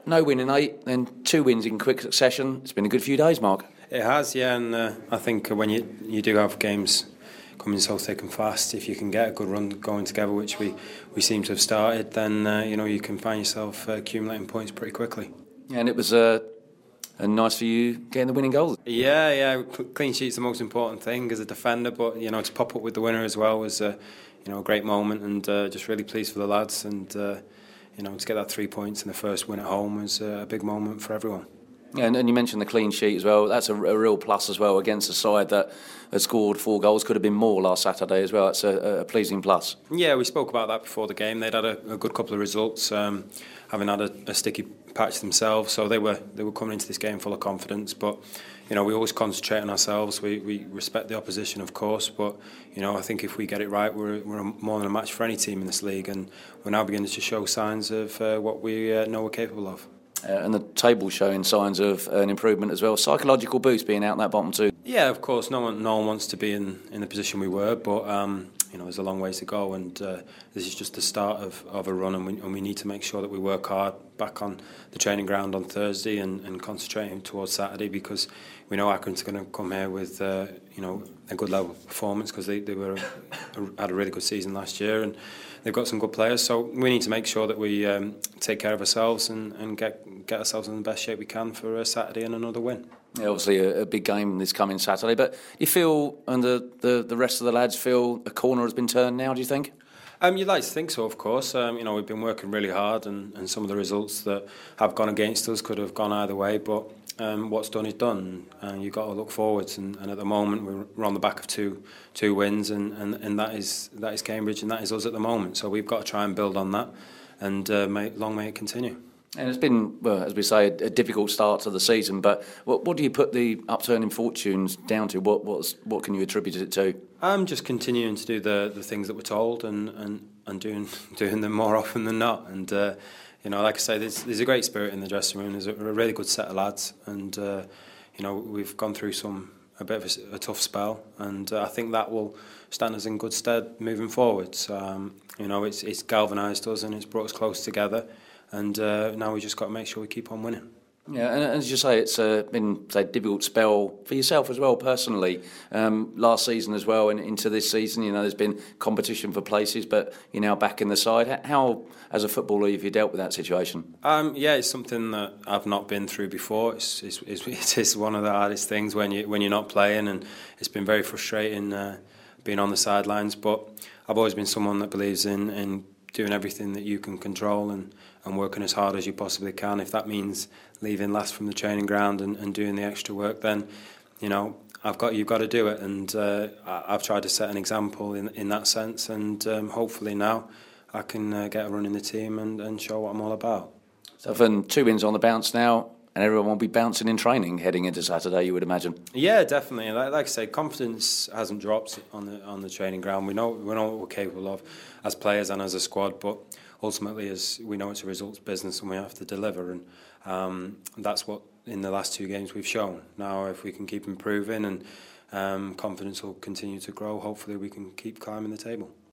no win in 8, then 2 wins in quick succession. It's been a good few days, Mark. It has, yeah, and I think when you do have games coming so thick and fast, if you can get a good run going together, which we seem to have started, then you can find yourself accumulating points pretty quickly. And it was nice for you getting the winning goals. Yeah, clean sheet's the most important thing as a defender, but to pop up with the winner as well was a great moment, and just really pleased for the lads, and to get that 3 points in the first win at home was a big moment for everyone. Yeah, and you mentioned the clean sheet as well. That's a real plus as well against a side that had scored 4 goals. Could have been more last Saturday as well. That's a pleasing plus. Yeah, we spoke about that before the game. They'd had a good couple of results, having had a sticky patch themselves. So they were coming into this game full of confidence. But we always concentrate on ourselves. We respect the opposition, of course. But I think if we get it right, we're more than a match for any team in this league. And we're now beginning to show signs of what we know we're capable of. And the table's showing signs of an improvement as well. Psychological boost being out in that bottom 2. Yeah, of course. No one wants to be in the position we were, but there's a long ways to go, and this is just the start of a run, and we need to make sure that we work hard back on the training ground on Thursday and concentrating towards Saturday, because we know Accrington's going to come here with a good level of performance, because they had a really good season last year, and they've got some good players. So we need to make sure that we take care of ourselves and get ourselves in the best shape we can for Saturday and another win. Yeah, obviously a big game this coming Saturday, but you feel, and the rest of the lads feel, a corner has been turned now, do you think? You'd like to think so, of course. We've been working really hard, and some of the results that have gone against us could have gone either way, but what's done is done, and you've got to look forwards, and at the moment we're on the back of two wins, and that is Cambridge, and that is us at the moment, so we've got to try and build on that, and long may it continue. And it's been, well, as we say, a difficult start to the season, but what do you put the upturn in fortunes down to? What can you attribute it to? I'm just continuing to do the things that we're told, and doing them more often than not, and like I say, there's a great spirit in the dressing room. There's a really good set of lads, and we've gone through a bit of a tough spell, and I think that will stand us in good stead moving forwards. It's galvanised us, and it's brought us close together, and now we just got to make sure we keep on winning. Yeah, and as you say, it's been a difficult spell for yourself as well, personally. Last season as well, and into this season, there's been competition for places, but you're now back in the side. How, as a footballer, have you dealt with that situation? It's something that I've not been through before. It is one of the hardest things when you're not playing, and it's been very frustrating being on the sidelines. But I've always been someone that believes in doing everything that you can control and working as hard as you possibly can. If that means leaving last from the training ground and doing the extra work, then you've got to do it, and I've tried to set an example in that sense, and hopefully now I can get a run in the team and show what I'm all about. So from 2 wins on the bounce now, and everyone will be bouncing in training heading into Saturday, you would imagine. Yeah, definitely. Like I say, confidence hasn't dropped on the training ground. We know what we're capable of as players and as a squad, but ultimately, as we know, it's a results business, and we have to deliver, and that's what in the last 2 games we've shown. Now, if we can keep improving and confidence will continue to grow, hopefully we can keep climbing the table.